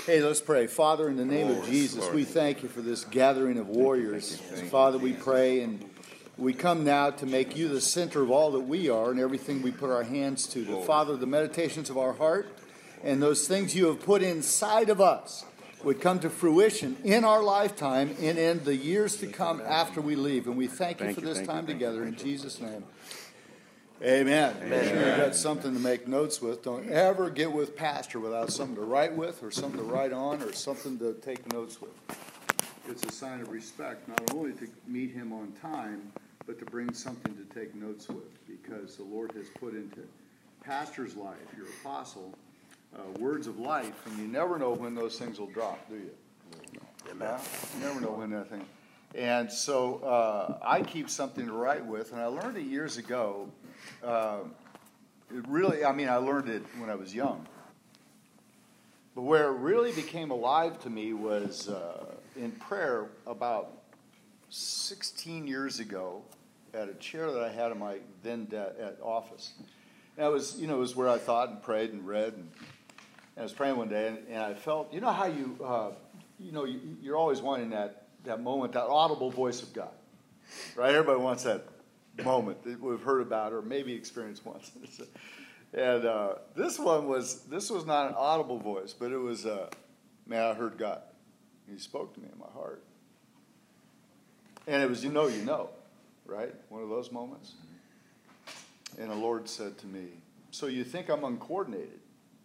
Hey, let's pray. Father, in the name of Jesus, we thank you for this gathering of warriors. Father, we pray and we come now to make you the center of all that we are and everything we put our hands to. Father, the meditations of our heart and those things you have put inside of us would come to fruition in our lifetime and in the years to come after we leave. And we thank you for this time together in Jesus' name. Amen. Amen. Sure you got something to make notes with. Don't ever get with Pastor without something to write with or something to write on or something to take notes with. It's a sign of respect, not only to meet him on time, but to bring something to take notes with, because the Lord has put into Pastor's life, your apostle, words of life, and you never know when those things will drop, do you? Amen. You never know when that thing. And so I keep something to write with, and I learned it years ago. I learned it when I was young. But where it really became alive to me was in prayer about 16 years ago at a chair that I had in my then at office. And it was where I thought and prayed and read, and I was praying one day, and I felt, you know how you're always wanting that moment, that audible voice of God, right? Everybody wants that moment that we've heard about or maybe experienced once. And this was not an audible voice, but it was, I heard God. He spoke to me in my heart. And it was, you know, right? One of those moments. And the Lord said to me, so you think I'm uncoordinated?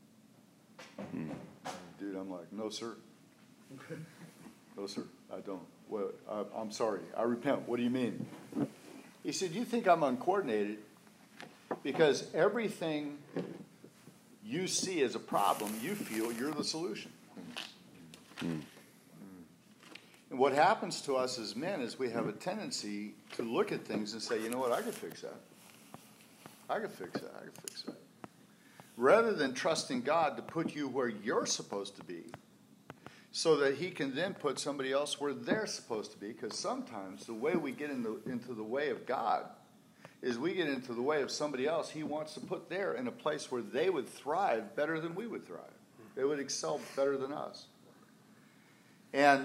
Dude, I'm like, no, sir. No, sir, I don't. Well, I'm sorry. I repent. What do you mean? He said, you think I'm uncoordinated because everything you see as a problem, you feel you're the solution. And what happens to us as men is we have a tendency to look at things and say, you know what, I could fix that. I could fix that. Rather than trusting God to put you where you're supposed to be, so that he can then put somebody else where they're supposed to be. Because sometimes the way we get into the way of God is we get into the way of somebody else he wants to put there in a place where they would thrive better than we would thrive. They would excel better than us. And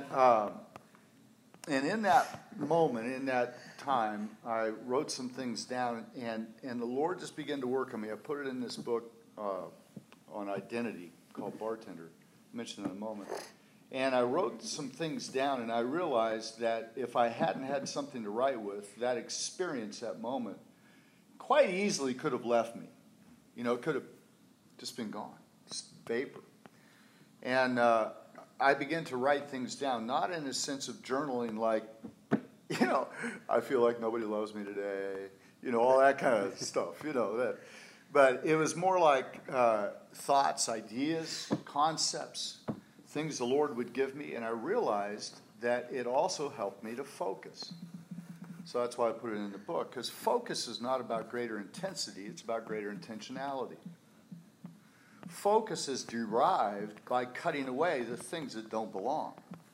in that moment, in that time, I wrote some things down, and the Lord just began to work on me. I put it in this book on identity called Bartender. I'll mention it in a moment. And I wrote some things down, and I realized that if I hadn't had something to write with, that experience, that moment, quite easily could have left me. It could have just been gone, just vapor. And I began to write things down, not in a sense of journaling like, I feel like nobody loves me today, all that kind of stuff, that. But it was more like thoughts, ideas, concepts, things the Lord would give me, and I realized that it also helped me to focus. So that's why I put it in the book, because focus is not about greater intensity, it's about greater intentionality. Focus is derived by cutting away the things that don't belong.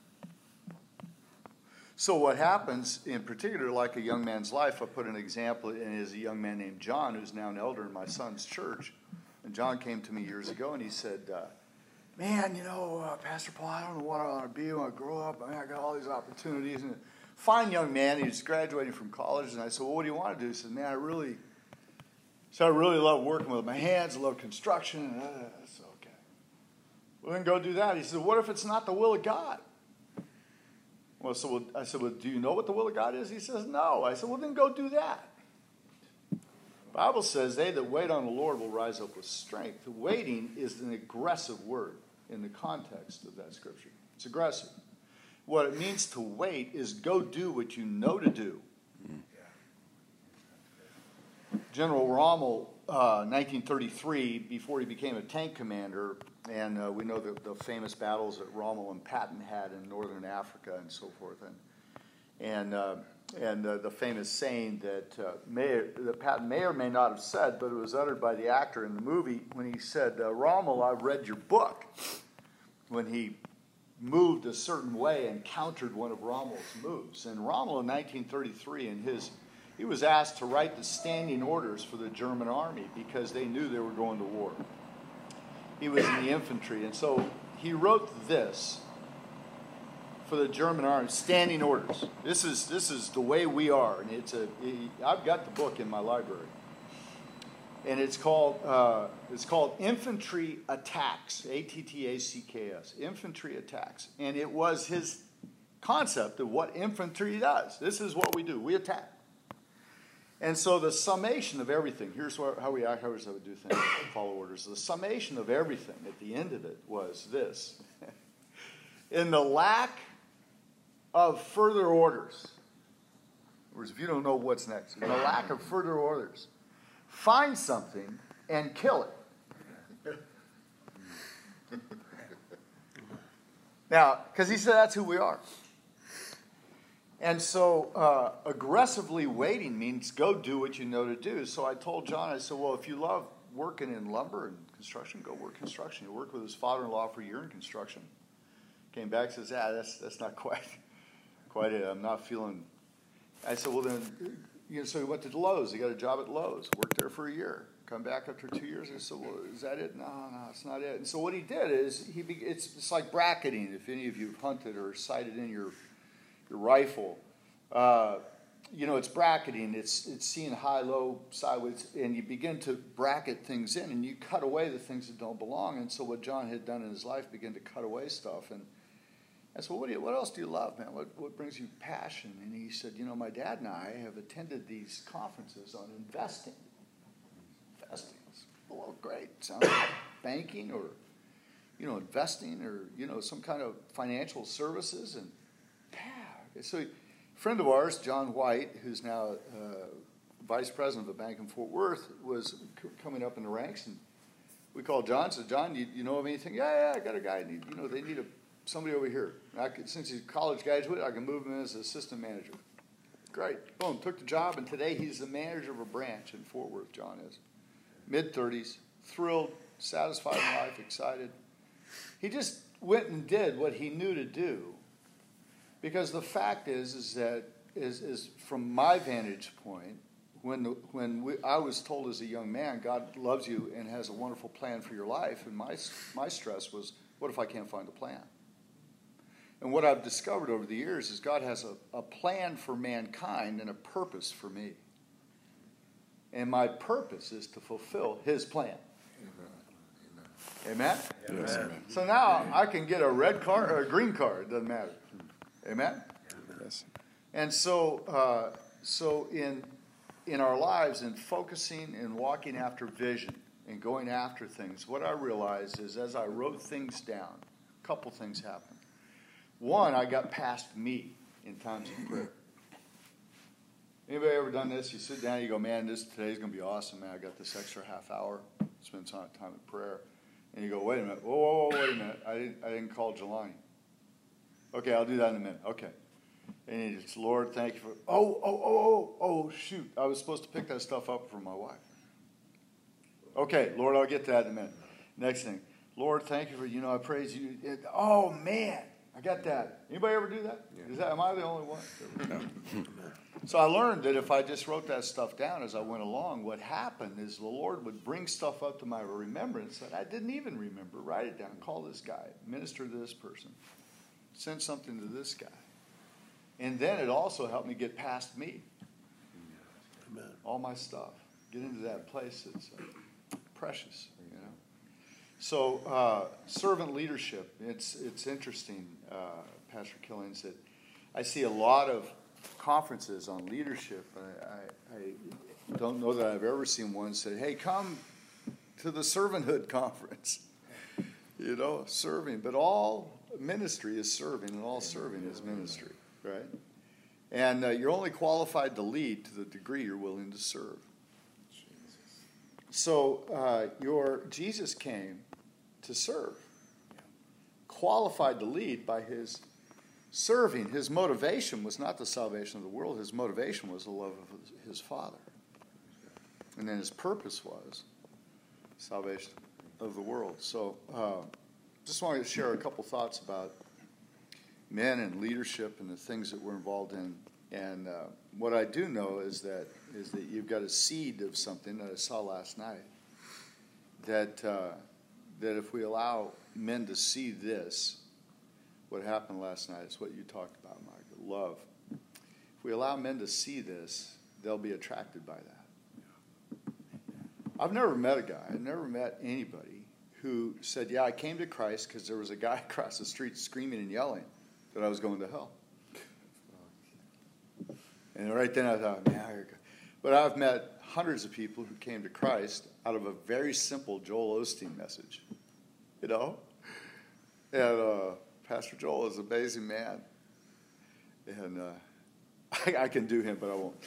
So what happens, in particular, like a young man's life, I put an example, and is a young man named John, who's now an elder in my son's church. And John came to me years ago, and he said, man, Pastor Paul, I don't know what I want to be when I grow up. I got all these opportunities. And fine young man, he's graduating from college. And I said, well, what do you want to do? He said, man, I really love working with my hands. I love construction. And I said, okay. Well, then go do that. He said, what if it's not the will of God? Well, I said, well, do you know what the will of God is? He says, no. I said, well, then go do that. The Bible says, they that wait on the Lord will rise up with strength. The waiting is an aggressive word in the context of that scripture. It's aggressive. What it means to wait is go do what you know to do. General Rommel, 1933, before he became a tank commander, and we know the famous battles that Rommel and Patton had in northern Africa and so forth, and the famous saying that Patton may or may not have said, but it was uttered by the actor in the movie when he said, Rommel, I've read your book, when he moved a certain way and countered one of Rommel's moves. And Rommel in 1933, he was asked to write the standing orders for the German army because they knew they were going to war. He was in the infantry, and so he wrote this for the German army, standing orders. This is the way we are, and I've got the book in my library, and it's called Infantry Attacks, Attacks, Infantry Attacks, and it was his concept of what infantry does. This is what we do: we attack. And so the summation of everything, here's how we act, how we do things, follow orders. The summation of everything at the end of it was this: in the lack of further orders, in other words, if you don't know what's next, in the lack of further orders, find something and kill it. Now, because he said that's who we are. And so aggressively waiting means go do what you know to do. So I told John, I said, well, if you love working in lumber and construction, go work construction. He worked with his father-in-law for a year in construction. Came back and says, that's not quite it. I'm not feeling. I said, well, then, so he went to Lowe's. He got a job at Lowe's. Worked there for a year. Come back after 2 years. I said, well, is that it? No, it's not it. And so what he did is, it's like bracketing, if any of you have hunted or sighted in your rifle. It's bracketing. It's seeing high, low, sideways, and you begin to bracket things in, and you cut away the things that don't belong. And so what John had done in his life began to cut away stuff. And I said, well, what else do you love, man? What brings you passion? And he said, my dad and I have attended these conferences on investing. Investing. Well, great. Sounds like banking or, investing or, some kind of financial services. And so a friend of ours, John White, who's now vice president of a bank in Fort Worth, was coming up in the ranks, and we called John. Said, John, you know of anything? Yeah, I got a guy. They need somebody over here. Since he's a college graduate, I can move him in as assistant manager. Great. Boom. Took the job, and today he's the manager of a branch in Fort Worth. John is mid-30s, thrilled, satisfied in life, excited. He just went and did what he knew to do. Because the fact is that from my vantage point, I was told as a young man, God loves you and has a wonderful plan for your life, and my stress was, what if I can't find a plan? And what I've discovered over the years is God has a plan for mankind and a purpose for me. And my purpose is to fulfill his plan. Amen? Yes. Amen. So now I can get a red card or a green card, doesn't matter. Amen? Yes. And so in our lives, in focusing and walking after vision and going after things, what I realized is as I wrote things down, a couple things happened. One, I got past me in times of prayer. Anybody ever done this? You sit down and you go, man, today's going to be awesome, man. I got this extra half hour. Spend some time in prayer. And you go, wait a minute. Whoa, wait a minute. I didn't call Jelani. Okay, I'll do that in a minute. Okay. And it's, Lord, thank you for, shoot. I was supposed to pick that stuff up for my wife. Okay, Lord, I'll get to that in a minute. Next thing. Lord, thank you for, I praise you. Oh, man, I got that. Anybody ever do that? Yeah. Am I the only one? No. So I learned that if I just wrote that stuff down as I went along, what happened is the Lord would bring stuff up to my remembrance that I didn't even remember. Write it down. Call this guy. Minister to this person. Send something to this guy. And then it also helped me get past me. Amen. All my stuff. Get into that place that's precious, So servant leadership, it's interesting, Pastor Killings, that I see a lot of conferences on leadership. I don't know that I've ever seen one say, hey, come to the servanthood conference. Serving. But all ministry is serving, and all serving is ministry, right? And you're only qualified to lead to the degree you're willing to serve. So Jesus came to serve, qualified to lead by his serving. His motivation was not the salvation of the world. His motivation was the love of his Father. And then his purpose was salvation of the world. So just wanted to share a couple thoughts about men and leadership and the things that we're involved in. And what I do know is that you've got a seed of something that I saw last night that that if we allow men to see this, what happened last night is what you talked about, Mike, love. If we allow men to see this, they'll be attracted by that. I've never met a guy, I've never met anybody who said, yeah, I came to Christ because there was a guy across the street screaming and yelling that I was going to hell. And right then I thought, man, here we go. But I've met hundreds of people who came to Christ out of a very simple Joel Osteen message, you know? And Pastor Joel is an amazing man. And I can do him, but I won't.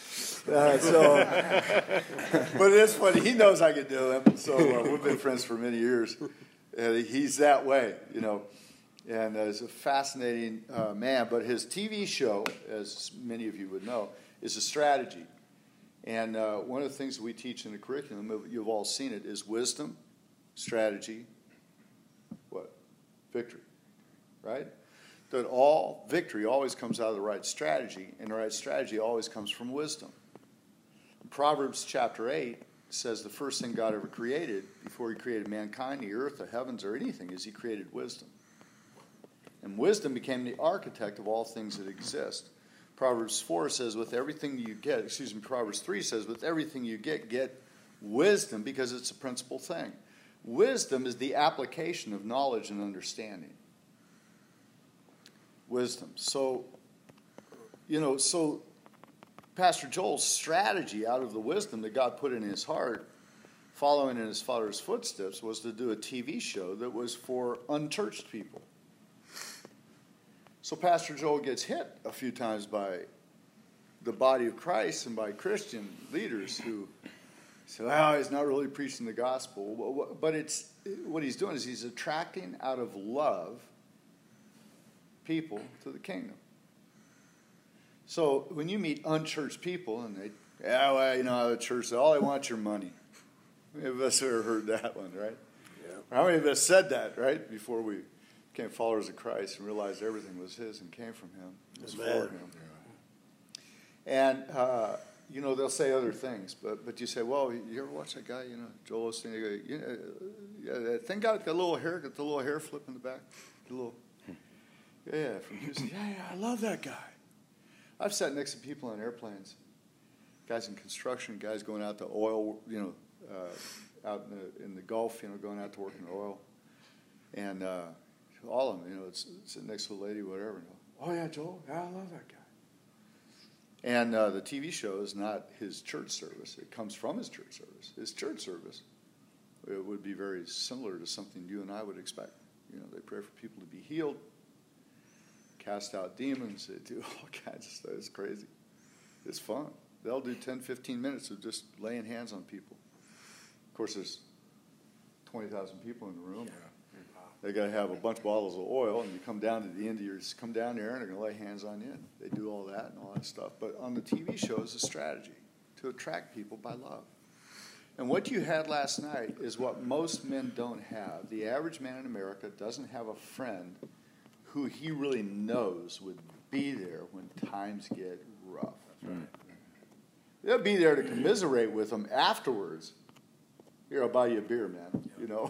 But it is funny. He knows I can do him. So we've been friends for many years. And he's that way, you know. And is a fascinating man. But his TV show, as many of you would know, is a strategy. And one of the things that we teach in the curriculum, you've all seen it, is wisdom, strategy, what? Victory, right? That all victory always comes out of the right strategy, and the right strategy always comes from wisdom. Proverbs chapter 8 says the first thing God ever created, before he created mankind, the earth, the heavens, or anything, is he created wisdom. And wisdom became the architect of all things that exist. Proverbs 4 says, with everything you get, Proverbs 3 says, with everything you get wisdom, because it's a principal thing. Wisdom is the application of knowledge and understanding. Wisdom. So Pastor Joel's strategy out of the wisdom that God put in his heart, following in his father's footsteps, was to do a TV show that was for unchurched people. So Pastor Joel gets hit a few times by the body of Christ and by Christian leaders who say, well, he's not really preaching the gospel. But what he's doing is he's attracting out of love people to the kingdom. So when you meet unchurched people and they, the church, all they want is your money. How many of us ever heard that one, right? Yeah. How many of us said that, right, before we became followers of Christ and realized everything was his and came from him, was for him. Yeah. And, they'll say other things, but you say, well, you ever watch that guy, Joel Osteen? That thing got the little hair flip in the back, from Houston. Yeah, I love that guy. I've sat next to people on airplanes, guys in construction, guys going out to oil, out in the Gulf, going out to work in oil. And all of them, sitting next to a lady, whatever. Oh, yeah, Joel, yeah, I love that guy. And the TV show is not his church service. It comes from his church service. His church service, it would be very similar to something you and I would expect. They pray for people to be healed, cast out demons. They do all kinds of stuff. It's crazy. It's fun. They'll do 10, 15 minutes of just laying hands on people. Of course, there's 20,000 people in the room. Yeah. They got to have a bunch of bottles of oil, and you come down to the end of come down there, and they're going to lay hands on you. They do all that and all that stuff. But on the TV show is a strategy to attract people by love. And what you had last night is what most men don't have. The average man in America doesn't have a friend who he really knows would be there when times get rough. That's right. They'll be there to commiserate with them afterwards. Here, I'll buy you a beer, man,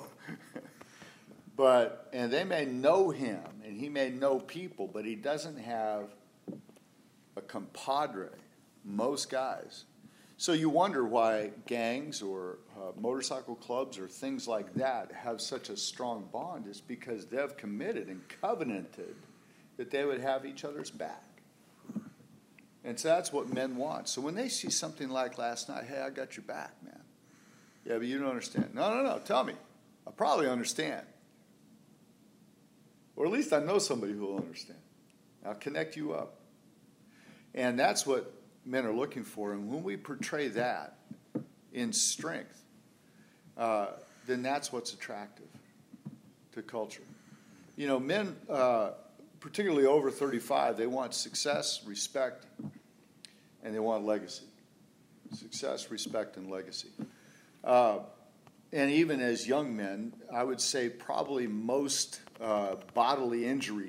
And they may know him, and he may know people, but he doesn't have a compadre, most guys. So you wonder why gangs or motorcycle clubs or things like that have such a strong bond. It's because they've committed and covenanted that they would have each other's back. And so that's what men want. So when they see something like last night, hey, I got your back, man. Yeah, but you don't understand. No, tell me. I probably understand. Or at least I know somebody who will understand. I'll connect you up. And that's what men are looking for. And when we portray that in strength, then that's what's attractive to culture. Men, particularly over 35, they want success, respect, and they want legacy. Success, respect, and legacy. And even as young men, I would say probably most bodily injury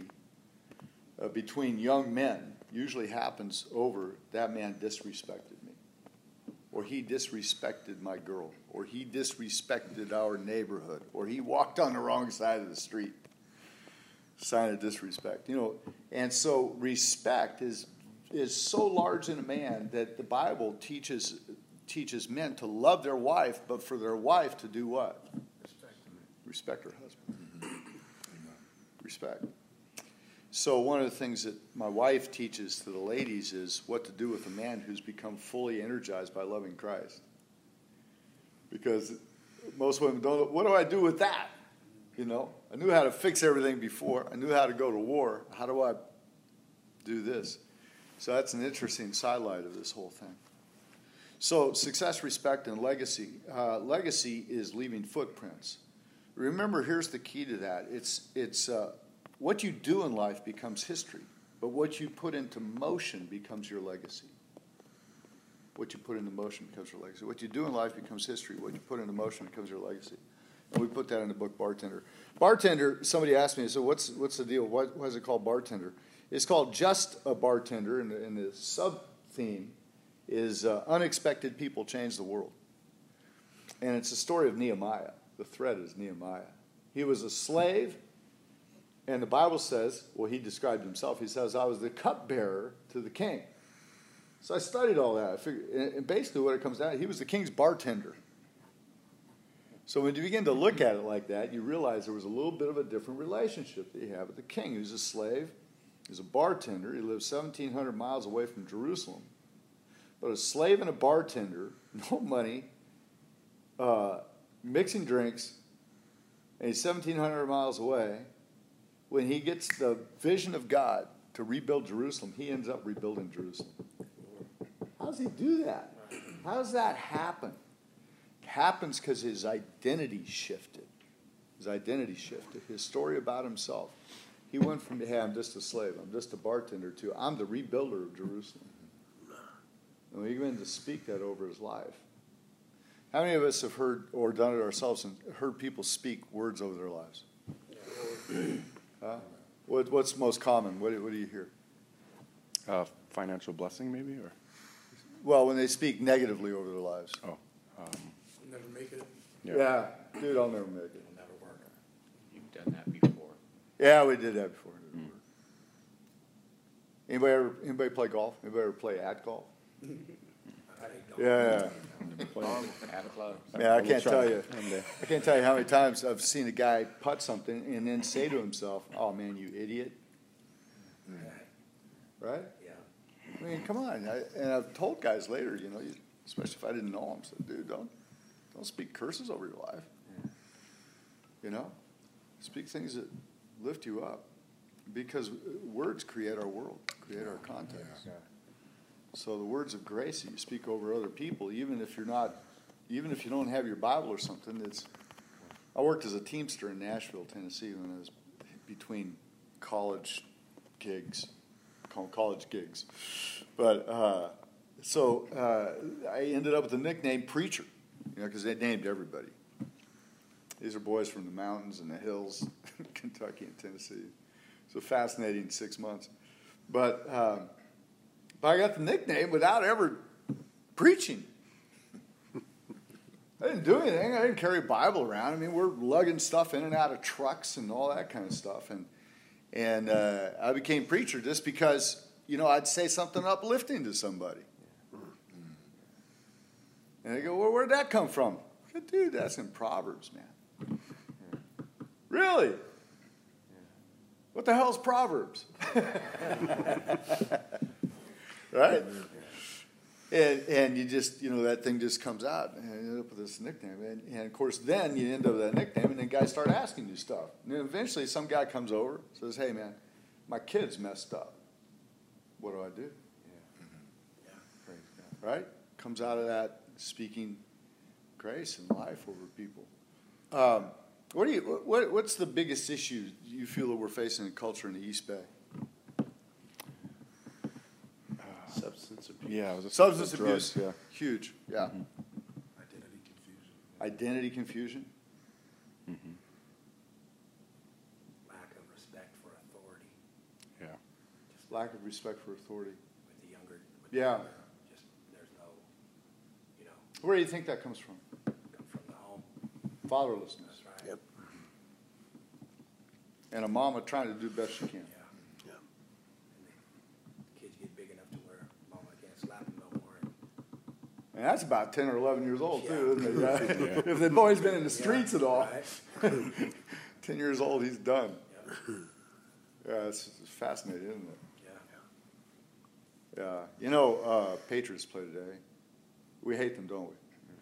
between young men usually happens over that man disrespected me, or he disrespected my girl, or he disrespected our neighborhood, or he walked on the wrong side of the street. Sign of disrespect. And so respect is so large in a man that the Bible teaches men to love their wife, but for their wife to do what? Respect her husband. Respect. So one of the things that my wife teaches to the ladies is what to do with a man who's become fully energized by loving Christ. Because most women don't, what do I do with that? I knew how to fix everything before. I knew how to go to war. How do I do this? So that's an interesting sidelight of this whole thing. So success, respect, and legacy. Legacy is leaving footprints. Remember, here's the key to that. It's what you do in life becomes history, but what you put into motion becomes your legacy. What you put into motion becomes your legacy. What you do in life becomes history. What you put into motion becomes your legacy. And we put that in the book Bartender. Bartender, somebody asked me, so what's the deal? Why is it called Bartender? It's called Just a Bartender, and the sub-theme is Unexpected People Change the World. And it's the story of Nehemiah. The thread is Nehemiah. He was a slave, and the Bible says, well, he described himself. He says, I was the cupbearer to the king. So I studied all that. I figured, and basically what it comes down to, he was the king's bartender. So when you begin to look at it like that, you realize there was a little bit of a different relationship that you have with the king. He was a slave. He was a bartender. He lived 1,700 miles away from Jerusalem. But a slave and a bartender, no money, mixing drinks, and he's 1,700 miles away. When he gets the vision of God to rebuild Jerusalem, he ends up rebuilding Jerusalem. How does he do that? How does that happen? It happens because his identity shifted. His identity shifted. His story about himself. He went from, hey, I'm just a slave, I'm just a bartender, to I'm the rebuilder of Jerusalem. And we begin to speak that over his life. How many of us have heard or done it ourselves and heard people speak words over their lives? What's most common? What do you hear? Financial blessing, maybe, or well, when they speak negatively over their lives. Oh, never make it. Yeah, dude, I'll never make it. It'll never work. You've done that before. Yeah, we did that before. Anybody play golf? Anybody ever play at golf? Yeah. At a club. Yeah, I can't tell you. I can't tell you how many times I've seen a guy putt something and then say to himself, "Oh man, you idiot!" Right? Yeah. I mean, come on. And I've told guys later, especially if I didn't know them, said, "Dude, don't speak curses over your life. Speak things that lift you up, because words create our world, create our context." Yeah. So the words of grace that you speak over other people, even if you don't have your Bible or something, I worked as a Teamster in Nashville, Tennessee, when I was between college gigs. But I ended up with the nickname Preacher, because they named everybody. These are boys from the mountains and the hills, Kentucky and Tennessee. It's a fascinating 6 months. But I got the nickname without ever preaching. I didn't do anything. I didn't carry a Bible around. I mean, we're lugging stuff in and out of trucks and all that kind of stuff. And I became preacher just because, I'd say something uplifting to somebody. And they go, well, where'd that come from? I go, dude, that's in Proverbs, man. Really? What the hell's Proverbs? Right? And you just, that thing just comes out, and you end up with this nickname. And of course, then you end up with that nickname, and then guys start asking you stuff. And then eventually some guy comes over, says, hey, man, my kid's messed up. What do I do? Yeah. Praise God. Right? Comes out of that speaking grace and life over people. What's the biggest issue you feel that we're facing in culture in the East Bay? Substance abuse. yeah, Substance drugs, abuse, huge, yeah. Mm-hmm. Identity confusion. Identity confusion, Lack of respect for authority. Yeah. Just lack of respect for authority. with the younger. Yeah. Just there's no, Where do you think that comes from? Come from the home. Fatherlessness. That's right. Yep. And a mama trying to do the best she can. Yeah. Yeah. And the kids get big enough to where mama can't slap them no more. And that's about 10 or 11 years old, too, isn't it? Yeah. If the boy's been in the streets at all, Right? 10 years old, he's done. Yeah. Yeah, it's fascinating, isn't it? Yeah. Yeah. You know, Patriots play today. We hate them, don't we?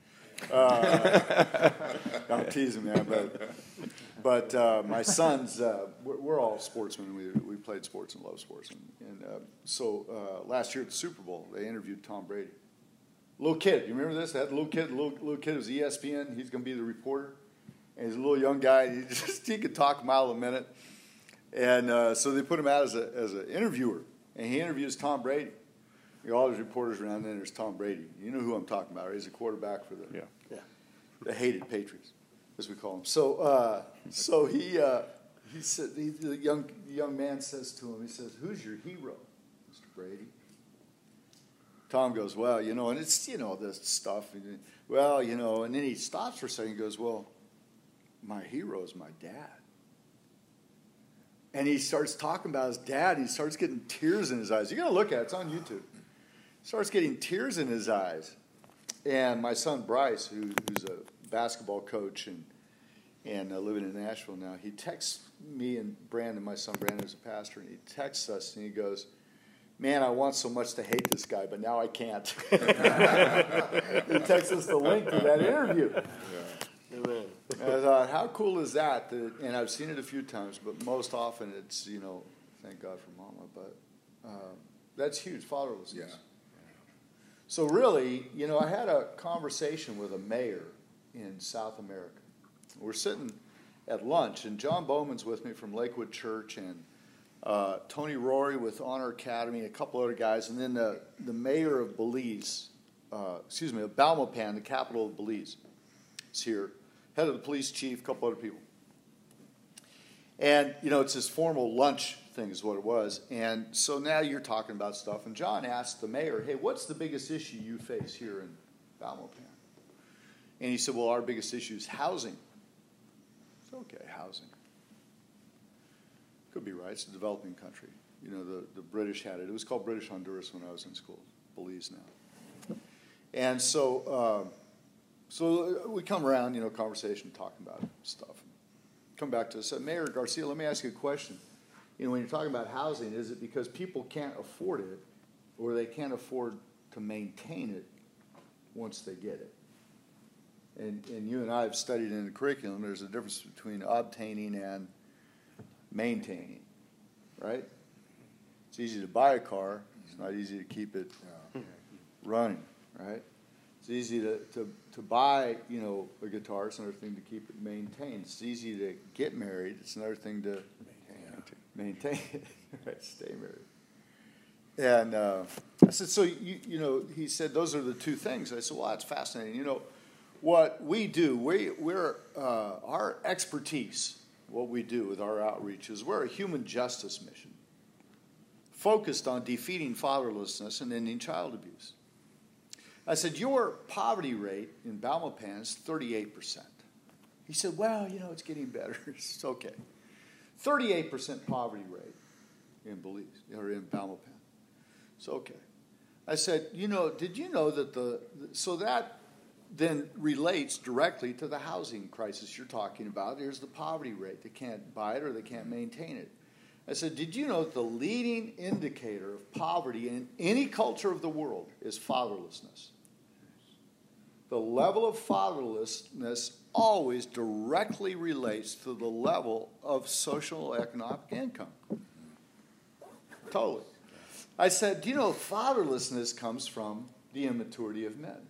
I'm teasing, man, but my sons, we're all sportsmen. We played sports and love sports, and so last year at the Super Bowl, they interviewed Tom Brady. Little kid, you remember this? That little kid was ESPN. He's going to be the reporter, and he's a little young guy. He could talk a mile a minute, and so they put him out as an interviewer, and he interviews Tom Brady. All his reporters around, and then there's Tom Brady. You know who I'm talking about, right? He's a quarterback for the hated Patriots, as we call him. So he said, the young man says to him, he says, "Who's your hero, Mr. Brady?" Tom goes, "Well, you know," and it's, you know, this stuff. Well, you know, and then he stops for a second and goes, "Well, my hero is my dad." And he starts talking about his dad, and he starts getting tears in his eyes. You got to look at it. It's on YouTube. Starts getting tears in his eyes. And my son Bryce, who's a basketball coach and living in Nashville now, he texts me and Brandon, my son Brandon, who's a pastor, and he texts us, and he goes, "Man, I want so much to hate this guy, but now I can't." He texts us the link to that interview. Amen. And I thought, how cool is that? And I've seen it a few times, but most often it's, you know, thank God for mama. But that's huge, fatherlessness. Yeah. So really, you know, I had a conversation with a mayor in South America. We're sitting at lunch, and John Bowman's with me from Lakewood Church, and Tony Rory with Honor Academy, a couple other guys, and then the mayor of Belize, of Belmopan, the capital of Belize, is here. Head of the police chief, a couple other people. And, you know, it's this formal lunch thing is what it was. And so now you're talking about stuff. And John asked the mayor, "Hey, what's the biggest issue you face here in Belmopan?" And he said, "Well, our biggest issue is housing." It's okay, housing. Could be right. It's a developing country. You know, the British had it. It was called British Honduras when I was in school. Belize now. And so we come around, you know, conversation, talking about stuff. Come back to us. Said, "Mayor Garcia, let me ask you a question. You know, when you're talking about housing, is it because people can't afford it, or they can't afford to maintain it once they get it?" And you and I have studied in the curriculum. There's a difference between obtaining and maintaining, right? It's easy to buy a car. It's not easy to keep it running, right? It's easy to buy, you know, a guitar. It's another thing to keep it maintained. It's easy to get married. It's another thing to maintain it, right? Stay married. And I said, "So, you know," he said, "those are the two things." I said, "Well, that's fascinating. You know, what we do, we're our expertise, what we do with our outreach is we're a human justice mission focused on defeating fatherlessness and ending child abuse." I said, "Your poverty rate in Belmopan is 38%. He said, "Well, you know, it's getting better." It's okay. 38% poverty rate in Belize, or in Belmopan. It's okay. I said, "You know, did you know that so that then relates directly to the housing crisis you're talking about. There's the poverty rate. They can't buy it or they can't maintain it." I said, "Did you know that the leading indicator of poverty in any culture of the world is fatherlessness? The level of fatherlessness always directly relates to the level of social economic income." Totally. I said, "Do you know fatherlessness comes from the immaturity of men?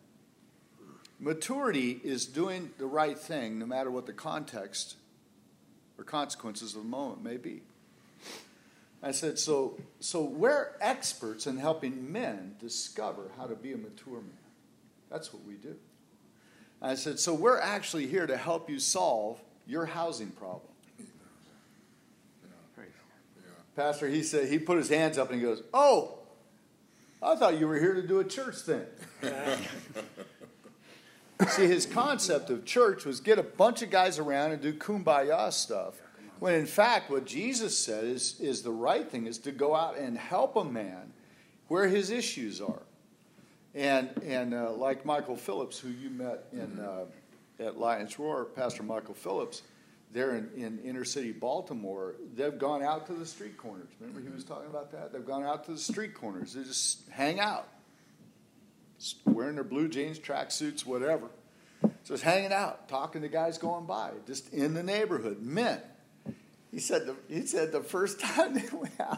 Maturity is doing the right thing no matter what the context or consequences of the moment may be." I said, so we're experts in helping men discover how to be a mature man. That's what we do. I said, so we're actually here to help you solve your housing problem. Pastor, he said, he put his hands up and he goes, "Oh, I thought you were here to do a church thing." See, his concept of church was get a bunch of guys around and do kumbaya stuff. When in fact, what Jesus said is the right thing is to go out and help a man where his issues are. And like Michael Phillips, who you met at Lions Roar, Pastor Michael Phillips, there in inner city Baltimore, they've gone out to the street corners. Remember he was talking about that? They've gone out to the street corners. They just hang out, wearing their blue jeans, tracksuits, whatever. Just hanging out, talking to guys going by, just in the neighborhood, men. He said the first time they went out,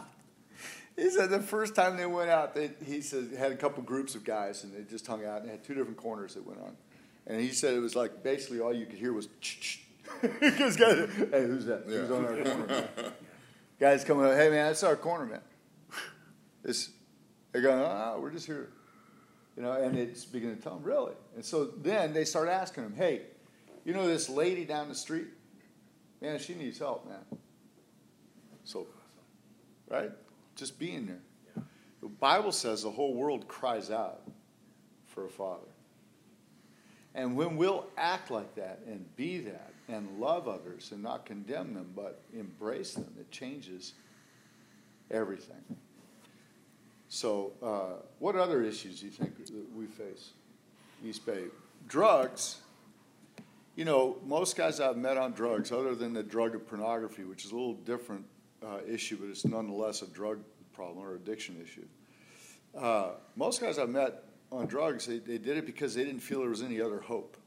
he said they had a couple groups of guys, and they just hung out, and they had two different corners that went on. And he said it was like basically all you could hear was, because guys, hey, who's that? Yeah. Who's on our corner, man? Guys coming up, hey, man, that's our corner, man. They're going, oh, we're just here. And it's beginning to tell them, really? And so then they start asking him, hey, this lady down the street? Man, she needs help, man. So, right? Just being there. Yeah. The Bible says the whole world cries out for a father. And when we'll act like that and be that and love others and not condemn them but embrace them, it changes everything. So what other issues do you think that we face? East Bay. Drugs. Most guys I've met on drugs, other than the drug of pornography, which is a little different issue, but it's nonetheless a drug problem or addiction issue. Most guys I've met on drugs, they did it because they didn't feel there was any other hope.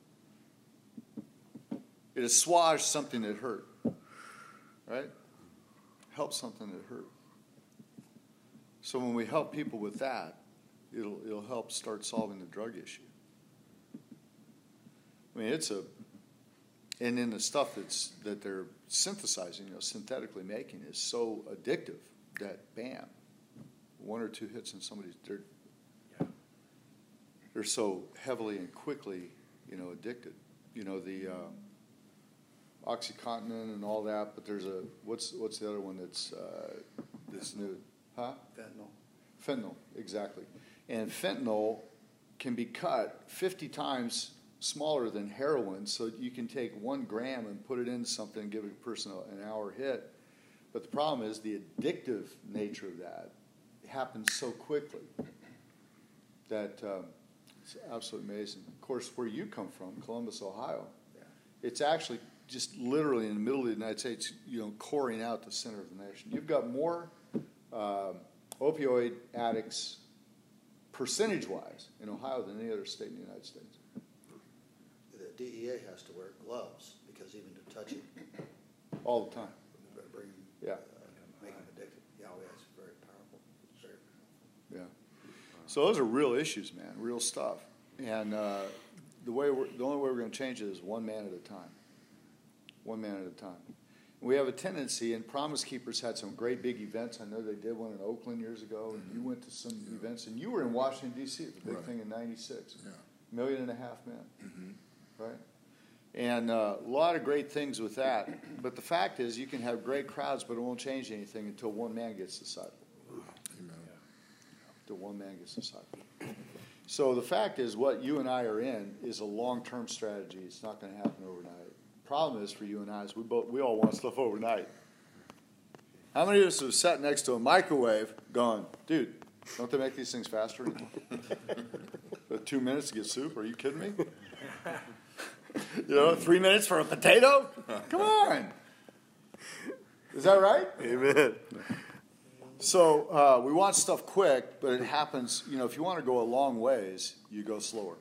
It assuaged something that hurt, right? Helped something that hurt. So when we help people with that, it'll help start solving the drug issue. I mean, and then the stuff that they're synthesizing, synthetically making is so addictive that bam, one or two hits and they're so heavily and quickly, addicted. The OxyContin and all that, but there's what's the other one that's new? Huh? Fentanyl, exactly. And fentanyl can be cut 50 times smaller than heroin, so you can take 1 gram and put it into something and give a person an hour hit. But the problem is the addictive nature of that happens so quickly that it's absolutely amazing. Of course, where you come from, Columbus, Ohio, it's actually just literally in the middle of the United States, coring out the center of the nation. You've got more opioid addicts percentage-wise in Ohio than any other state in the United States. The DEA has to wear gloves because even to touch it all the time. Make them addicted. Yeah, it's very powerful. Yeah. So those are real issues, man, real stuff. And the only way we're going to change it is one man at a time. One man at a time. We have a tendency, and Promise Keepers had some great big events. I know they did one in Oakland years ago, and you went to some events, and you were in Washington, D.C., the big thing in '96. Yeah. 1.5 million men. Mm-hmm. Right? And a lot of great things with that. But the fact is, you can have great crowds, but it won't change anything until one man gets discipled. Amen. Until one man gets discipled. So the fact is, what you and I are in is a long-term strategy. It's not going to happen overnight. Problem is for you and I is we all want stuff overnight. How many of us have sat next to a microwave going, dude, don't they make these things faster anymore? 2 minutes to get soup? Are you kidding me? 3 minutes for a potato? Come on. Is that right? Amen. So we want stuff quick, but it happens, if you want to go a long ways, you go slower.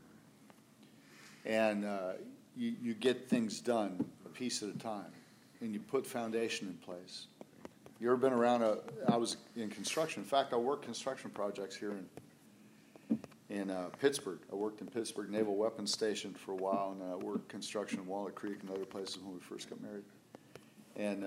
And you get things done a piece at a time, and you put foundation in place. You ever been around I was in construction. In fact, I worked construction projects here in Pittsburgh. I worked in Pittsburgh Naval Weapons Station for a while, and I worked construction in Walnut Creek and other places when we first got married. And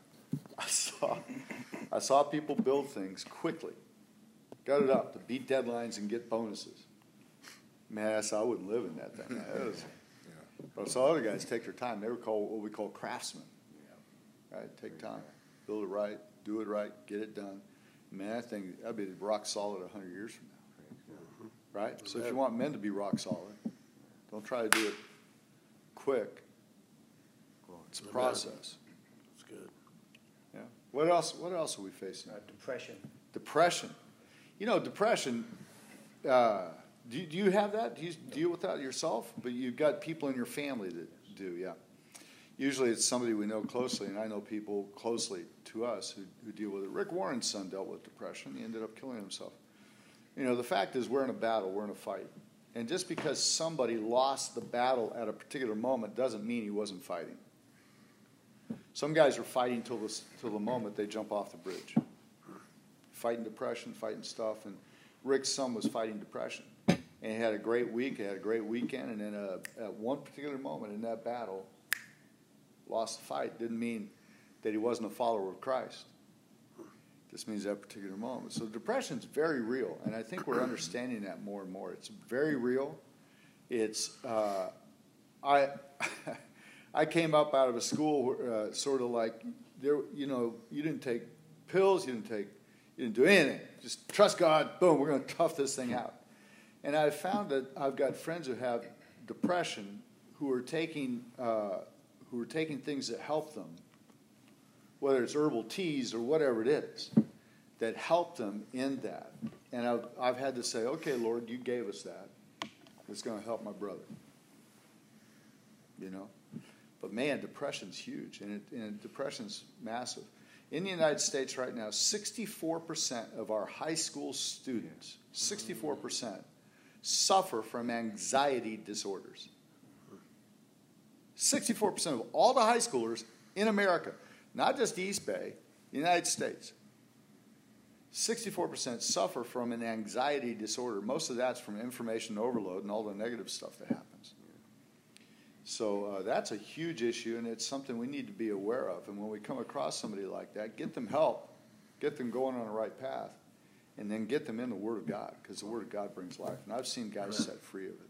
I saw people build things quickly, got it up to beat deadlines and get bonuses. Man, I wouldn't live in that thing. But I saw other guys take their time. They were called what we call craftsmen. Right? Take time, build it right, do it right, get it done. Man, I think that'd be rock solid 100 years from now. Right? So if you want men to be rock solid, Don't try to do it quick. It's a process. That's good. Yeah. What else are we facing? Depression. Depression. You know, depression, do you have that? Do you deal with that yourself? But you've got people in your family that do, yeah. Usually it's somebody we know closely, and I know people closely to us who deal with it. Rick Warren's son dealt with depression. He ended up killing himself. You know, the fact is we're in a battle, we're in a fight. And just because somebody lost the battle at a particular moment doesn't mean he wasn't fighting. Some guys are fighting till the moment they jump off the bridge. Fighting depression, fighting stuff. And Rick's son was fighting depression. And he had a great week, he had a great weekend, and then at one particular moment in that battle, lost the fight. Didn't mean that he wasn't a follower of Christ. Just means that particular moment. So depression's very real, and I think we're understanding that more and more. It's very real. It's I came up out of a school sort of like there. You know, you didn't take pills, you didn't do anything. Just trust God. Boom, we're going to tough this thing out. And I found that I've got friends who have depression who are taking things that help them, whether it's herbal teas or whatever it is, that help them in that. And I've had to say, okay, Lord, you gave us that. It's going to help my brother. You know? But man, depression's huge, and depression's massive. In the United States right now, 64% of our high school students, 64%, suffer from anxiety disorders. 64% of all the high schoolers in America, not just the East Bay, the United States, 64% suffer from an anxiety disorder. Most of that's from information overload and all the negative stuff that happens. So that's a huge issue, and it's something we need to be aware of. And when we come across somebody like that, get them help, get them going on the right path, and then get them in the Word of God, because the Word of God brings life. And I've seen guys set free of it.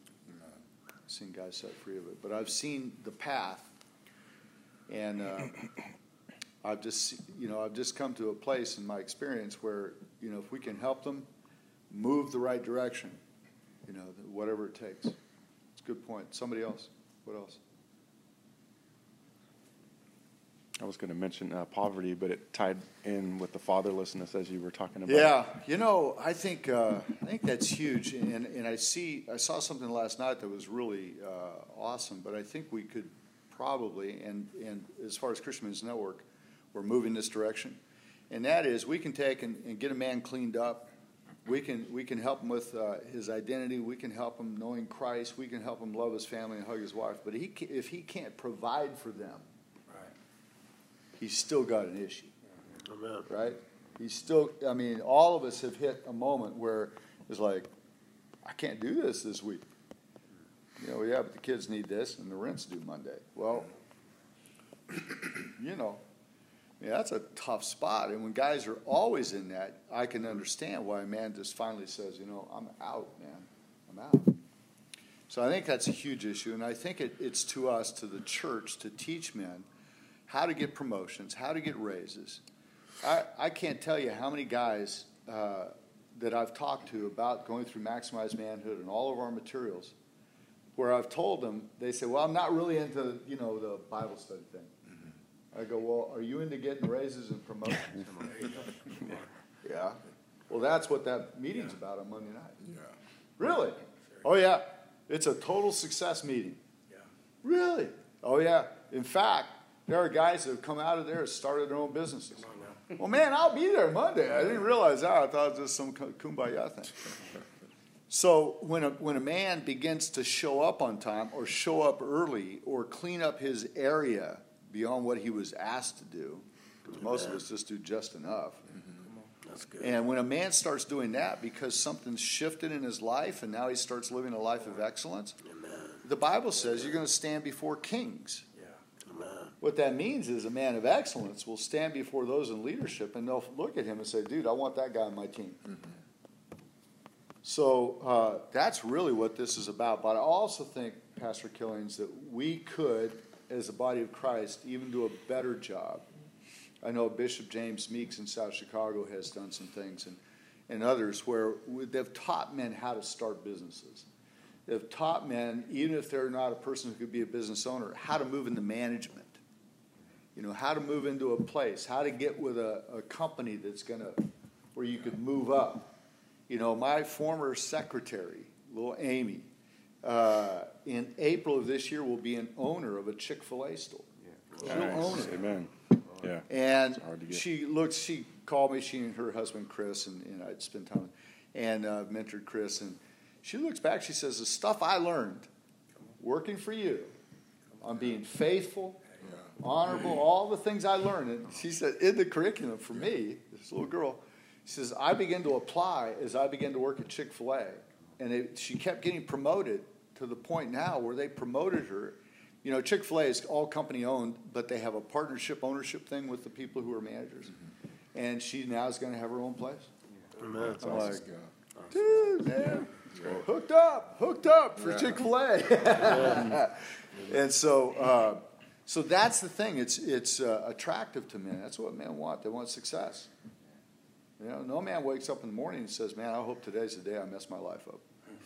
But I've seen the path, and I've just come to a place in my experience where, you know, if we can help them move the right direction, you know, whatever it takes. It's a good point. Somebody else. What else? I was going to mention poverty, but it tied in with the fatherlessness as you were talking about. Yeah, you know, I think that's huge, and I saw something last night that was really awesome. But I think we could probably, and as far as Christian Men's Network, we're moving this direction, and that is we can take and get a man cleaned up. We can help him with his identity. We can help him knowing Christ. We can help him love his family and hug his wife. But if he can't provide for them, he's still got an issue. Amen. Right? He's still, I mean, all of us have hit a moment where it's like, I can't do this week. You know, yeah, but the kids need this and the rent's due Monday. Well, you know, yeah, that's a tough spot. And when guys are always in that, I can understand why a man just finally says, you know, I'm out, man. I'm out. So I think that's a huge issue. And I think it's to us, to the church, to teach men how to get promotions, how to get raises. I can't tell you how many guys that I've talked to about going through Maximize Manhood and all of our materials, where I've told them, they say, well, I'm not really into, you know, the Bible study thing. I go, well, are you into getting raises and promotions? Yeah. Well, that's what that meeting's about on Monday night. Yeah. Really? Oh, yeah. It's a total success meeting. Yeah. Really? Oh, yeah. In fact, there are guys that have come out of there and started their own businesses. Come on now. Well, man, I'll be there Monday. I didn't realize that. I thought it was just some kumbaya thing. So when a man begins to show up on time or show up early or clean up his area beyond what he was asked to do, because most of us just do just enough. That's good. And when a man starts doing that because something's shifted in his life and now he starts living a life of excellence, Amen. the Bible says you're going to stand before kings. Amen. What that means is a man of excellence will stand before those in leadership and they'll look at him and say, dude, I want that guy on my team. So that's really what this is about. But I also think, Pastor Killings, that we could, as a body of Christ, even do a better job. I know Bishop James Meeks in South Chicago has done some things, and others where they've taught men how to start businesses. have taught men, even if they're not a person who could be a business owner, how to move into management. You know, how to move into a place, how to get with a company that's going to, where you could move up. You know, my former secretary, little Amy, in April of this year will be an owner of a Chick-fil-A store. She'll own it. Amen. Yeah. And It's hard to get. she called me, she and her husband Chris, and I'd spent time, and mentored Chris, and she looks back, she says, the stuff I learned working for you on being faithful, honorable, all the things I learned, and she said, in the curriculum for me, this little girl, she says, I began to apply as I began to work at Chick-fil-A, and she kept getting promoted to the point now where they promoted her. You know, Chick-fil-A is all company owned, but they have a partnership ownership thing with the people who are managers. And she now is going to have her own place. Amen. I'm like, dude, man, hooked up for Chick-fil-A. And so that's the thing. It's attractive to men. That's what men want. They want success. You know, no man wakes up in the morning and says, man, I hope today's the day I mess my life up.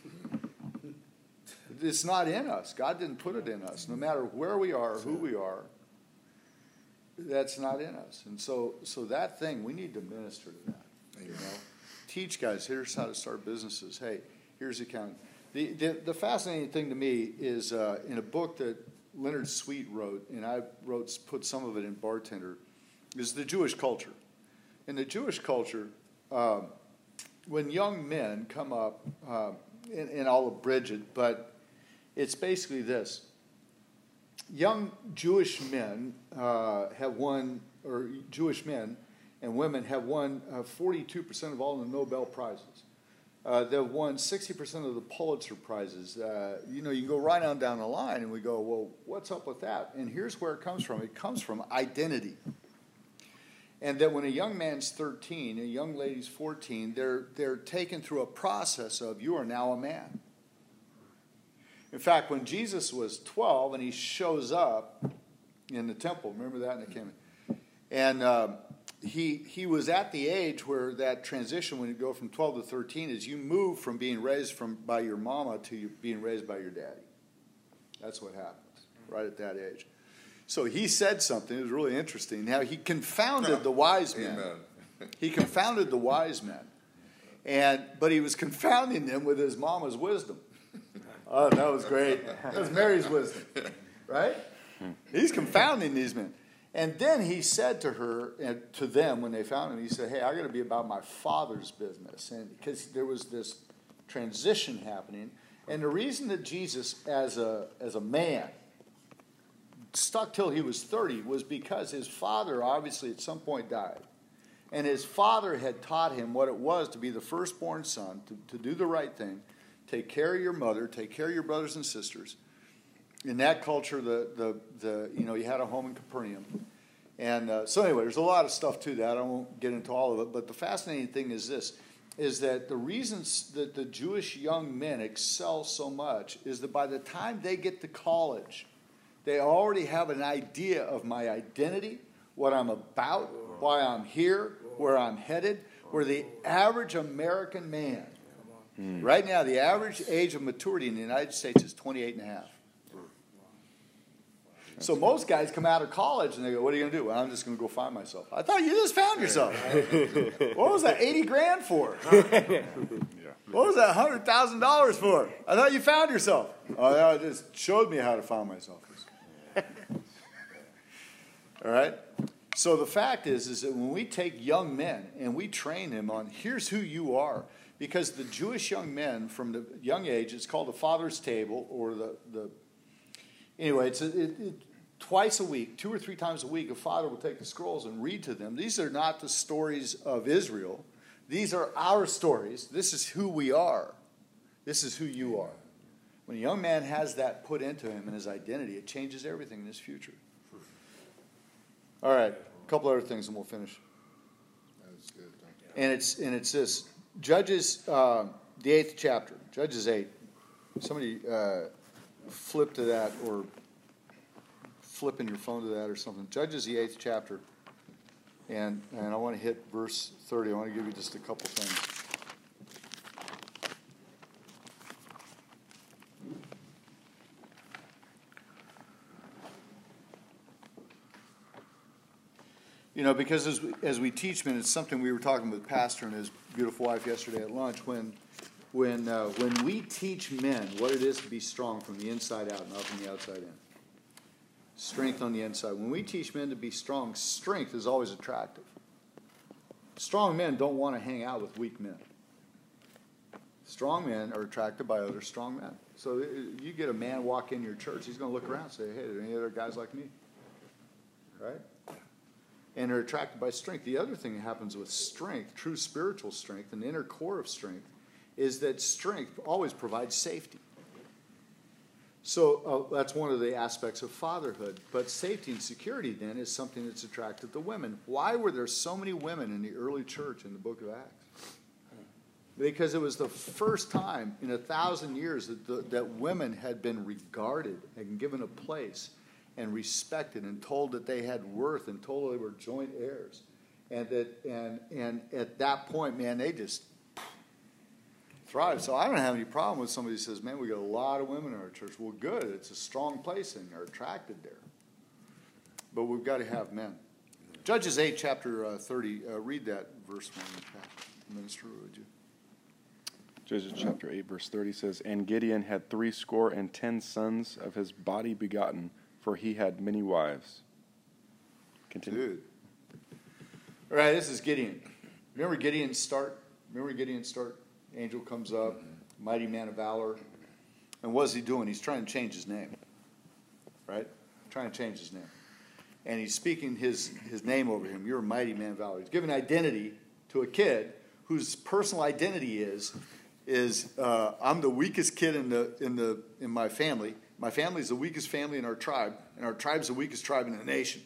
It's not in us. God didn't put it in us. No matter where we are, who we are, that's not in us. And so that thing, we need to minister to that. You know, teach guys, here's how to start businesses. Hey, here's accounting. The fascinating thing to me is in a book that Leonard Sweet wrote, and I put some of it in Bartender, is the Jewish culture. In the Jewish culture, when young men come up, and I'll abridge it, but it's basically this. Young Jewish men Jewish men and women have won 42% of all the Nobel Prizes. They've won 60% of the Pulitzer Prizes. You can go right on down the line, and we go, well, what's up with that? And here's where it comes from. It comes from identity. And that when a young man's 13, a young lady's 14, they're taken through a process of, you are now a man. In fact, when Jesus was 12 and he shows up in the temple, remember that? And he was at the age where that transition, when you go from 12 to 13, is you move from being raised by your mama to you being raised by your daddy. That's what happens, right at that age. So he said something. It was really interesting. Now, he confounded the wise men. He confounded the wise men. But he was confounding them with his mama's wisdom. Oh, that was great. That was Mary's wisdom, right? He's confounding these men. And then he said to her and to them when they found him, he said, hey, I got to be about my Father's business. And because there was this transition happening. And the reason that Jesus, as a man, stuck till he was 30 was because his father obviously at some point died. And his father had taught him what it was to be the firstborn son, to do the right thing, take care of your mother, take care of your brothers and sisters. In that culture, you had a home in Capernaum. And so anyway, there's a lot of stuff to that. I won't get into all of it. But the fascinating thing is this, is that the reasons that the Jewish young men excel so much is that by the time they get to college, they already have an idea of my identity, what I'm about, why I'm here, where I'm headed, where the average American man, right now, the average age of maturity in the United States is 28 and a half. So most guys come out of college and they go, what are you going to do? Well, I'm just going to go find myself. I thought you just found yourself. What was that 80 grand for? What was that $100,000 for? I thought you found yourself. Oh, no, it just showed me how to find myself. All right? So the fact is that when we take young men and we train them on, here's who you are, because the Jewish young men from the young age, it's called the Father's Table, or anyway, it's twice a week, 2 or 3 times a week, a father will take the scrolls and read to them. These are not the stories of Israel. These are our stories. This is who we are. This is who you are. When a young man has that put into him and his identity, it changes everything in his future. All right, a couple other things and we'll finish. That's good. And it's this. Judges, the 8th chapter, Judges 8. Somebody flip to that, or flip in your phone to that or something. Judges, the 8th chapter. And I want to hit verse 30. I want to give you just a couple things. You know, because as we teach men, it's something we were talking with Pastor and his beautiful wife yesterday at lunch. When we teach men what it is to be strong from the inside out, not from the outside in. Strength on the inside. When we teach men to be strong, strength is always attractive. Strong men don't want to hang out with weak men. Strong men are attracted by other strong men. So you get a man walk in your church, he's going to look around and say, hey, are there any other guys like me? Right? And they're attracted by strength. The other thing that happens with strength, true spiritual strength, an inner core of strength, is that strength always provides safety. So that's one of the aspects of fatherhood. But safety and security then is something that's attracted to women. Why were there so many women in the early church in the book of Acts? Because it was the first time in 1,000 years that women had been regarded and given a place and respected and told that they had worth and told they were joint heirs. And at that point, man, they just thrive. So I don't have any problem with somebody who says, man, we got a lot of women in our church. Well, good. It's a strong place and they're attracted there. But we've got to have men. Judges 8, chapter 30. Read that verse 1, Minister, would you? Judges chapter 8, verse 30 says, And Gideon had 70 sons of his body begotten, for he had many wives. Continue. Dude. All right, this is Gideon. Remember Gideon's start? Angel comes up, mighty man of valor. And what is he doing? He's trying to change his name. Right? Trying to change his name. And he's speaking his name over him. You're a mighty man of valor. He's giving identity to a kid whose personal identity is I'm the weakest kid in my family. My family is the weakest family in our tribe, and our tribe's the weakest tribe in the nation.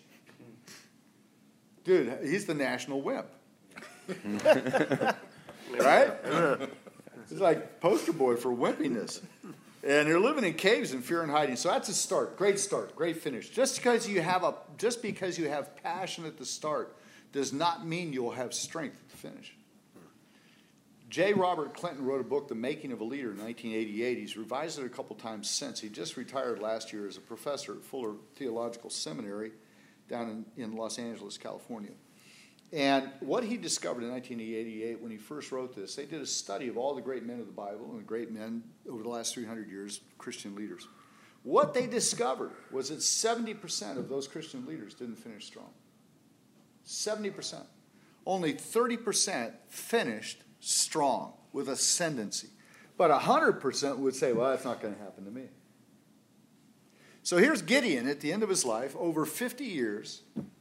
Dude, he's the national wimp. Right? He's like poster boy for wimpiness. And they're living in caves in fear and hiding. So that's a start. Great finish. Just because you have passion at the start does not mean you'll have strength at the finish. J. Robert Clinton wrote a book, The Making of a Leader, in 1988. He's revised it a couple times since. He just retired last year as a professor at Fuller Theological Seminary down in Los Angeles, California. And what he discovered in 1988 when he first wrote this, they did a study of all the great men of the Bible and the great men over the last 300 years, Christian leaders. What they discovered was that 70% of those Christian leaders didn't finish strong. 70%. Only 30% finished strong with ascendancy. But 100% would say, well, that's not going to happen to me. So here's Gideon at the end of his life, over 50 years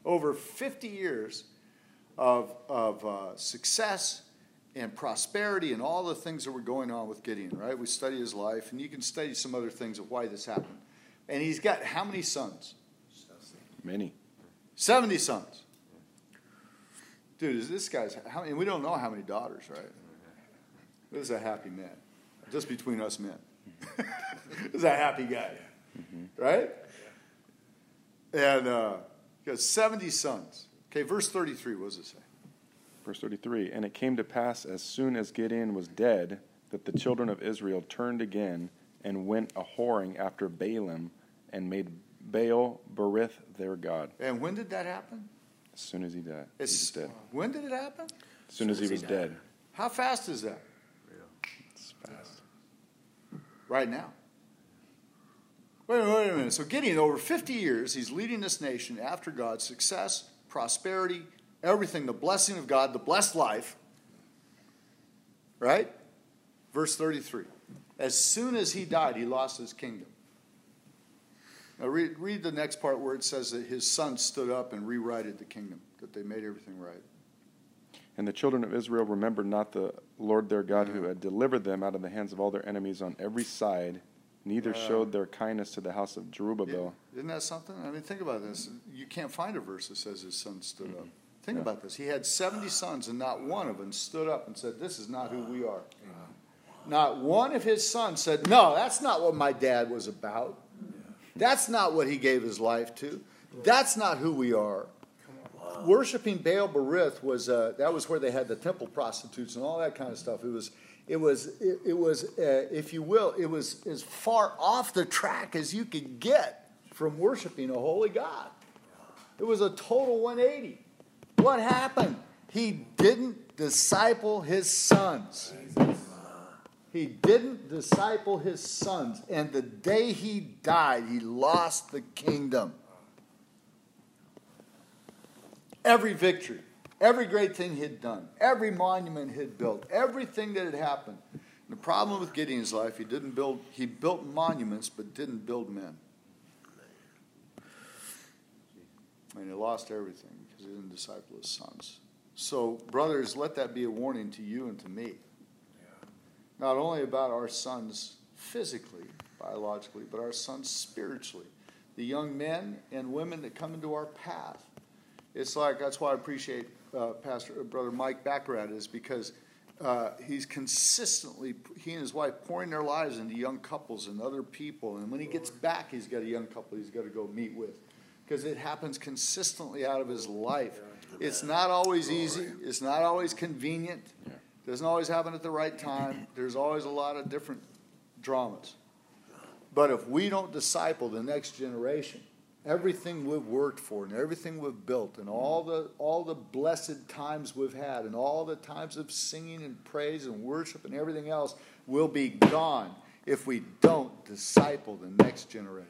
of success and prosperity and all the things that were going on with Gideon, right? We study his life, and you can study some other things of why this happened. And he's got how many sons? Many. 70 sons. Dude, this guy's, and we don't know how many daughters, right? This is a happy man. Just between us men. This is a happy guy. Right? And he has 70 sons. Okay, verse 33, what does it say? Verse 33, And it came to pass as soon as Gideon was dead, that the children of Israel turned again and went a-whoring after Baalim and made Baal Berith their god. And when did that happen? As soon as he died. He was dead. When did it happen? As soon as he was dead. How fast is that? It's fast. Right now. Wait a minute. So Gideon, over 50 years, he's leading this nation after God, success, prosperity, everything, the blessing of God, the blessed life. Right? Verse 33. As soon as he died, he lost his kingdom. Now read the next part where it says that his son stood up and rewrited the kingdom, that they made everything right. And the children of Israel remembered not the Lord their God who had delivered them out of the hands of all their enemies on every side, neither showed their kindness to the house of Jerubbaal. Isn't that something? I mean, think about this. You can't find a verse that says his son stood up. Think about this. He had 70 sons, and not one of them stood up and said, this is not who we are. Not one of his sons said, no, that's not what my dad was about. That's not what he gave his life to. That's not who we are. Worshipping Baal Berith was that was where they had the temple prostitutes and all that kind of stuff. It was if you will, it was as far off the track as you could get from worshiping a holy God. It was a total 180. What happened? He didn't disciple his sons. He didn't disciple his sons. And the day he died, he lost the kingdom. Every victory, every great thing he'd done, every monument he'd built, everything that had happened. The problem with Gideon's life, he built monuments but didn't build men. And he lost everything because he didn't disciple his sons. So, brothers, let that be a warning to you and to me. Not only about our sons physically, biologically, but our sons spiritually. The young men and women that come into our path. It's like, that's why I appreciate Brother Mike Baccarat, is because he's consistently, he and his wife, pouring their lives into young couples and other people. And when he gets back, he's got a young couple he's got to go meet with. Because it happens consistently out of his life. It's not always easy. It's not always convenient. Doesn't always happen at the right time. There's always a lot of different dramas. But if we don't disciple the next generation, everything we've worked for and everything we've built and all the blessed times we've had and all the times of singing and praise and worship and everything else will be gone if we don't disciple the next generation.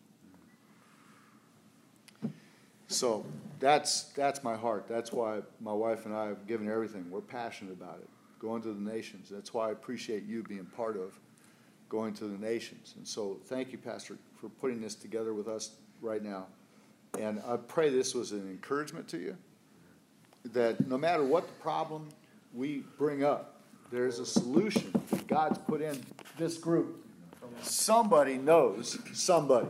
So that's my heart. That's why my wife and I have given everything. We're passionate about it. Going to the nations. That's why I appreciate you being part of going to the nations. And so thank you, Pastor, for putting this together with us right now. And I pray this was an encouragement to you, that no matter what the problem we bring up, there's a solution that God's put in this group. Somebody knows somebody.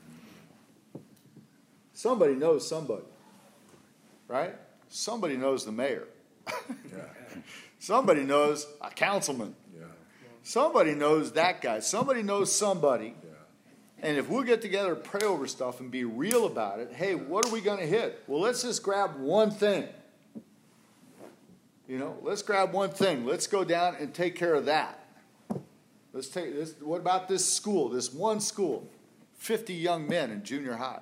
Somebody knows somebody. Right? Somebody knows the mayor. Somebody knows a councilman. Somebody knows that guy. Somebody knows somebody. And if we'll get together and pray over stuff and be real about it, hey, what are we going to hit? Well, let's just grab one thing. Let's grab one thing. Let's go down and take care of that. Let's take this. What about this school? This one school, 50 young men in junior high.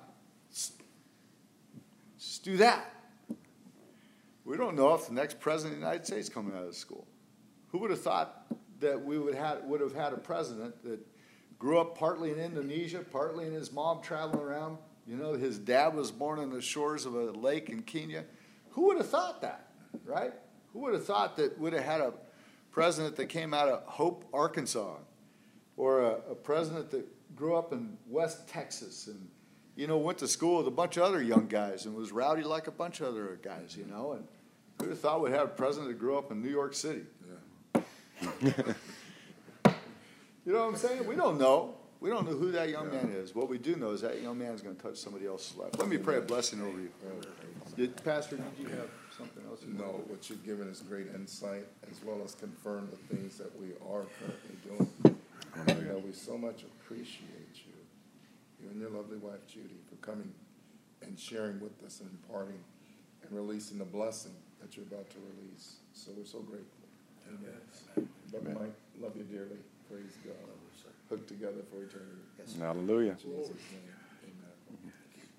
Just do that. We don't know if the next president of the United States is coming out of school. Who would have thought that we would have had a president that grew up partly in Indonesia, partly in his mom traveling around. His dad was born on the shores of a lake in Kenya. Who would have thought that, right? Who would have thought that would have had a president that came out of Hope, Arkansas, or a president that grew up in West Texas and, went to school with a bunch of other young guys and was rowdy like a bunch of other guys, and who would have thought we'd have a president that grew up in New York City? Yeah. You know what I'm saying? We don't know. We don't know who that young man is. What we do know is that young man is going to touch somebody else's life. Let me pray a blessing over you. Pastor, did you have something else? No, what you've given is great insight, as well as confirm the things that we are currently doing. And we so much appreciate you and your lovely wife, Judy, for coming and sharing with us and imparting and releasing the blessing that you're about to release. So we're so grateful. Amen. Brother Mike, love you dearly. Praise God. Hooked together for eternity. Yes. Hallelujah. In Jesus' name. Amen.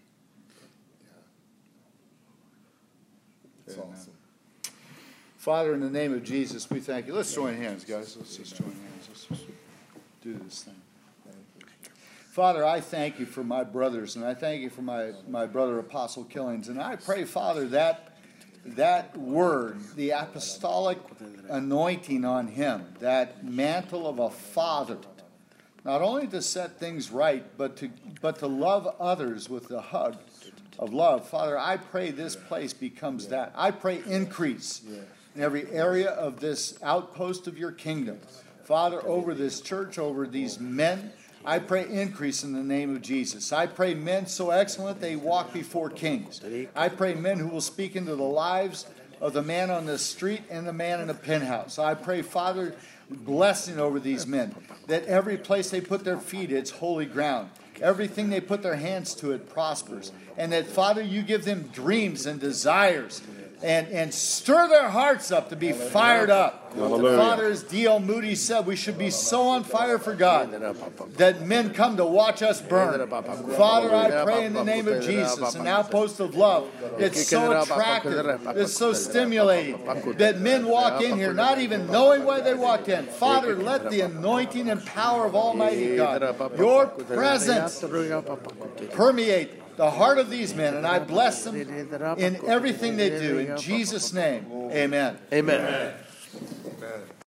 It's awesome. Father, in the name of Jesus, we thank you. Let's join hands, guys. Let's just join hands. Let's just do this thing. Father, I thank you for my brothers, and I thank you for my brother Apostle Killings. And I pray, Father, that word, the apostolic anointing on him, that mantle of a father, not only to set things right, but to love others with the hug of love. Father, I pray this place becomes that. I pray increase in every area of this outpost of your kingdom. Father, over this church, over these men, I pray increase in the name of Jesus. I pray men so excellent they walk before kings. I pray men who will speak into the lives of the man on the street and the man in the penthouse. I pray, Father, blessing over these men, that every place they put their feet, it's holy ground. Everything they put their hands to, it prospers. And that, Father, you give them dreams and desires and stir their hearts up to be fired up. Hallelujah. Father, as D.L. Moody said, we should be so on fire for God that men come to watch us burn. Father, I pray in the name of Jesus, an outpost of love. It's so attractive. It's so stimulating that men walk in here not even knowing why they walked in. Father, let the anointing and power of Almighty God, your presence, permeate the heart of these men, and I bless them in everything they do. In Jesus' name, amen. Amen.